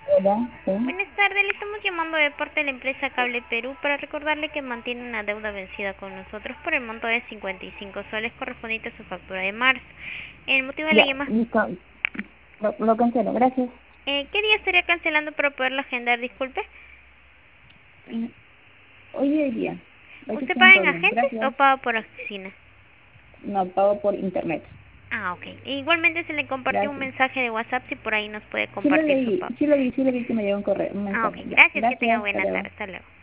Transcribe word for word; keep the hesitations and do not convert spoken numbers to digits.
Hola, sí. Buenas tardes, le estamos llamando de parte de la empresa Cable Perú para recordarle que mantiene una deuda vencida con nosotros por el monto de cincuenta y cinco soles correspondiente a su factura de marzo. El motivo de la Ya, llamada, listo. Lo, lo cancelo, gracias. eh, ¿qué día estaría cancelando para poderlo agendar? Disculpe. Mm, Hoy día, hoy día. Hoy ¿Usted está en paga en todo bien, agente o gracias. paga por oficina? No, pago por internet. Ah, ok. Igualmente se le compartió un Gracias. mensaje de WhatsApp si por ahí nos puede Sí lo compartir su leí, pago. sí lo vi, sí lo vi que me llegó un correo, un Ah, ok. mensaje. Ya, Gracias, que tenga gracias, hasta buena luego. tarde. Hasta luego.